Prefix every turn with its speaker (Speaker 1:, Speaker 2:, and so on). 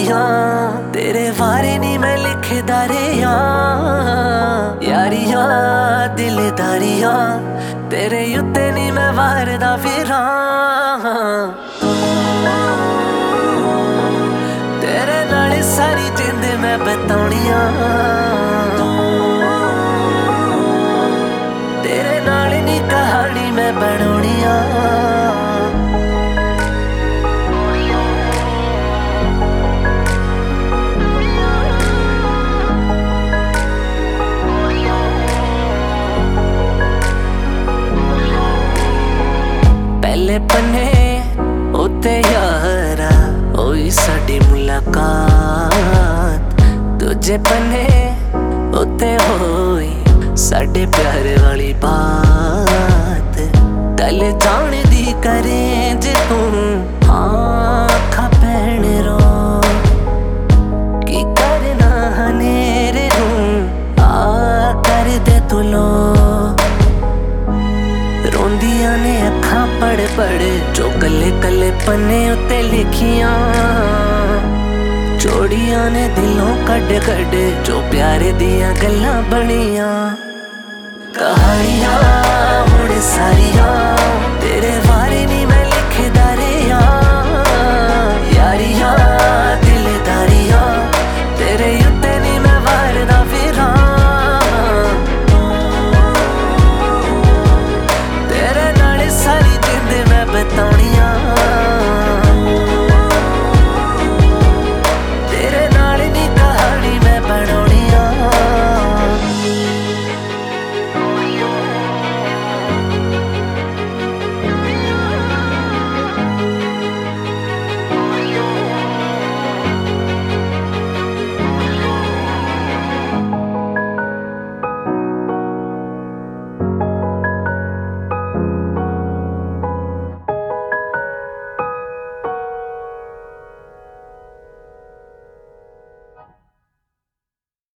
Speaker 1: यारियां तेरे बारे नी मैं लिखदा रेहा यारियां दिलदारियां तेरे उत्ते नी मैं वारदा फिरां तेरे नाल सारी जिंद मैं बताउणियां तेरे नाल नी कहानी मैं बनाउणियां पहले पन्ने उत्ते यारा होई साडी मुलाकात दूजे पन्ने उत्ते होई साडे प्यार वाली बात गल जान दी करे जे तू आखा भैन रो की करना हनेरे हूँ आ कर दे तू लो रोंदियां ने अखां पढ़ पढ़ जो कले कले पन्ने उत्ते लिखियां जोड़ियां ने दिलों कड कड जो प्यारे दियां गल्लां बनियां कहानियां हुण सारियां